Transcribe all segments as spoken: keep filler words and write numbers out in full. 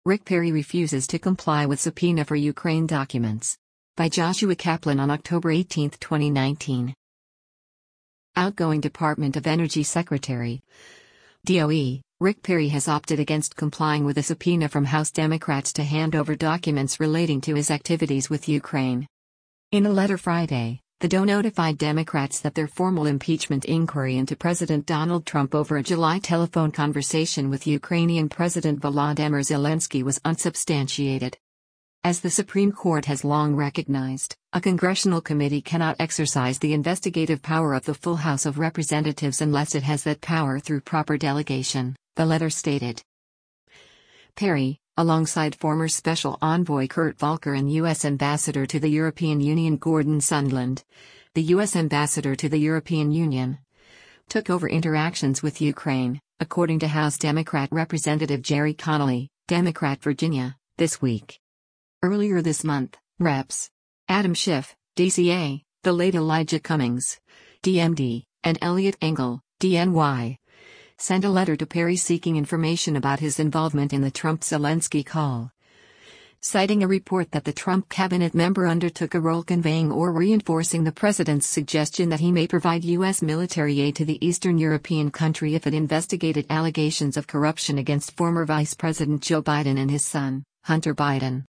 Rick Perry refuses to comply with subpoena for Ukraine documents. By Joshua Kaplan on October eighteenth, twenty nineteen. Outgoing Department of Energy Secretary D O E, Rick Perry has opted against complying with a subpoena from House Democrats to hand over documents relating to his activities with Ukraine. In a letter Friday, the D O E notified Democrats that their formal impeachment inquiry into President Donald Trump over a July telephone conversation with Ukrainian President Volodymyr Zelensky was unsubstantiated. As the Supreme Court has long recognized, a congressional committee cannot exercise the investigative power of the full House of Representatives unless it has that power through proper delegation, the letter stated. Perry, alongside former Special Envoy Kurt Volker and U S Ambassador to the European Union Gordon Sondland, the U S Ambassador to the European Union, took over interactions with Ukraine, according to House Democrat Representative Jerry Connolly, Democrat Virginia, this week. Earlier this month, Reps Adam Schiff, D C A, the late Elijah Cummings, D M D, and Elliot Engel, D N Y, sent a letter to Perry seeking information about his involvement in the Trump-Zelensky call. Citing a report that the Trump cabinet member undertook a role conveying or reinforcing the president's suggestion that he may provide U S military aid to the Eastern European country if it investigated allegations of corruption against former Vice President Joe Biden and his son, Hunter Biden.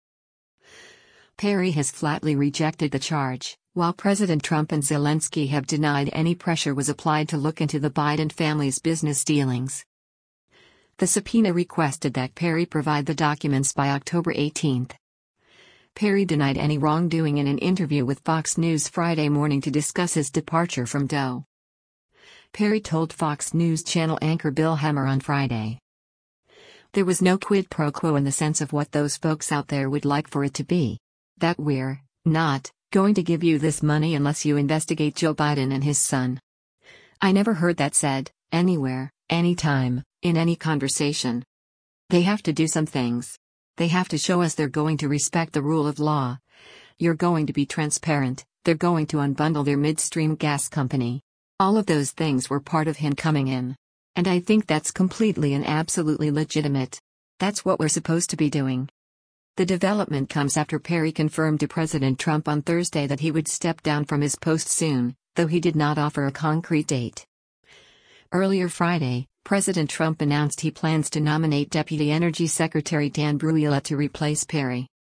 Perry has flatly rejected the charge, while President Trump and Zelensky have denied any pressure was applied to look into the Biden family's business dealings. The subpoena requested that Perry provide the documents by October eighteenth. Perry denied any wrongdoing in an interview with Fox News Friday morning to discuss his departure from D O E. Perry told Fox News Channel anchor Bill Hemmer on Friday, "There was no quid pro quo in the sense of what those folks out there would like for it to be. That we're not going to give you this money unless you investigate Joe Biden and his son. I never heard that said, anywhere, anytime, in any conversation. They have to do some things. They have to show us they're going to respect the rule of law. You're going to be transparent, they're going to unbundle their midstream gas company. All of those things were part of him coming in. And I think that's completely and absolutely legitimate. That's what we're supposed to be doing." The development comes after Perry confirmed to President Trump on Thursday that he would step down from his post soon, though he did not offer a concrete date. Earlier Friday, President Trump announced he plans to nominate Deputy Energy Secretary Dan Brouillette to replace Perry.